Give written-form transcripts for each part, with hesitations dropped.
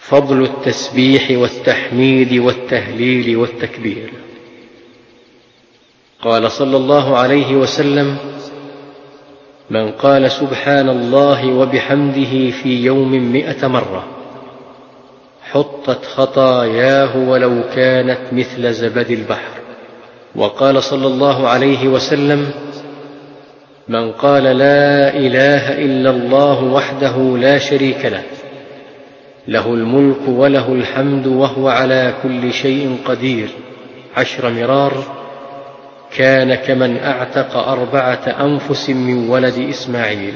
فضل التسبيح والتحميد والتهليل والتكبير. قال صلى الله عليه وسلم: من قال سبحان الله وبحمده في يوم 100 مرة حطت خطاياه ولو كانت مثل زبد البحر. وقال صلى الله عليه وسلم: من قال لا إله إلا الله وحده لا شريك له، له الملك وله الحمد وهو على كل شيء قدير 10 مرار، كان كمن أعتق 4 أنفس من ولد إسماعيل.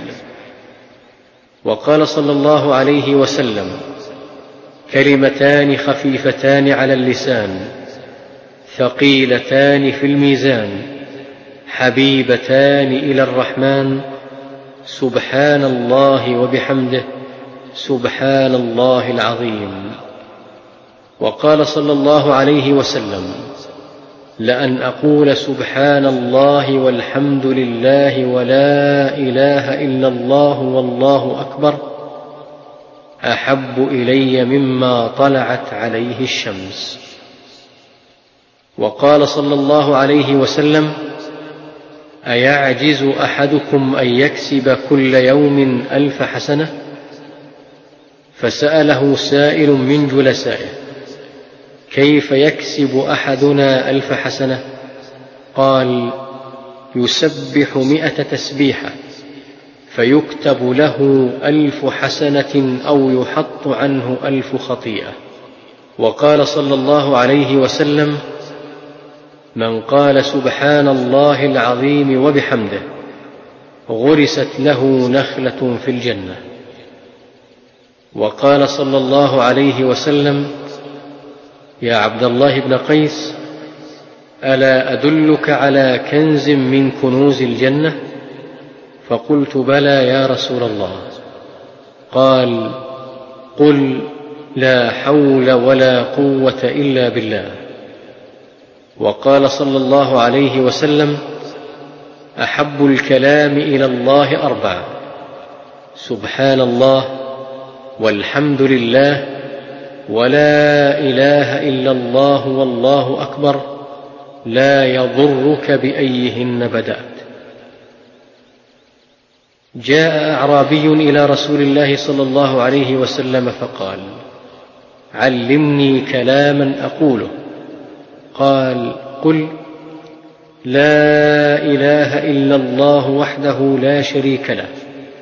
وقال صلى الله عليه وسلم: كلمتان خفيفتان على اللسان ثقيلتان في الميزان حبيبتان إلى الرحمن، سبحان الله وبحمده سبحان الله العظيم. وقال صلى الله عليه وسلم: لأن أقول سبحان الله والحمد لله ولا إله إلا الله والله أكبر أحب إلي مما طلعت عليه الشمس. وقال صلى الله عليه وسلم: أيعجز أحدكم أن يكسب كل يوم 1000 حسنة؟ فسأله سائل من جلسائه: كيف يكسب أحدنا 1000 حسنة؟ قال: يسبح 100 تسبيحة فيكتب له 1000 حسنة أو يحط عنه 1000 خطيئة. وقال صلى الله عليه وسلم: من قال سبحان الله العظيم وبحمده غرست له نخلة في الجنة. وقال صلى الله عليه وسلم: يا عبد الله بن قيس، ألا أدلك على كنز من كنوز الجنة؟ فقلت: بلى يا رسول الله. قال: قل لا حول ولا قوة إلا بالله. وقال صلى الله عليه وسلم: أحب الكلام إلى الله 4: سبحان الله والحمد لله ولا إله إلا الله والله أكبر، لا يضرك بأيهن بدأت. جاء أعرابي إلى رسول الله صلى الله عليه وسلم فقال: علمني كلاما أقوله. قال: قل لا إله إلا الله وحده لا شريك له،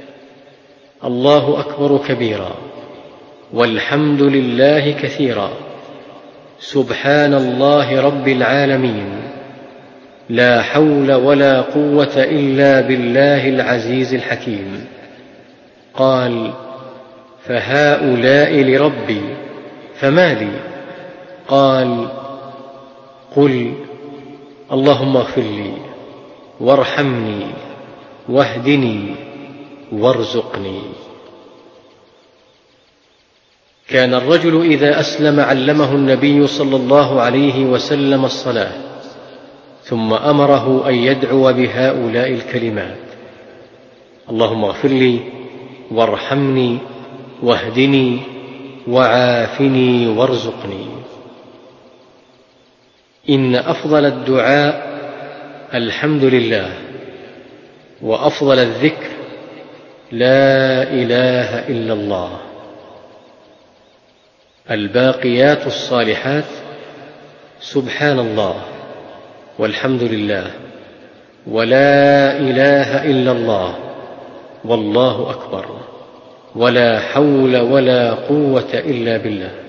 الله أكبر كبيرا، والحمد لله كثيرا، سبحان الله رب العالمين، لا حول ولا قوة إلا بالله العزيز الحكيم. قال: فهؤلاء لربي فما لي؟ قال: قل اللهم اغفر لي وارحمني واهدني وارزقني. كان الرجل إذا أسلم علمه النبي صلى الله عليه وسلم الصلاة، ثم أمره أن يدعو بهؤلاء الكلمات: اللهم اغفر لي وارحمني واهدني وعافني وارزقني. إن أفضل الدعاء الحمد لله، وأفضل الذكر لا إله إلا الله. الباقيات الصالحات سبحان الله والحمد لله ولا إله إلا الله والله أكبر ولا حول ولا قوة إلا بالله.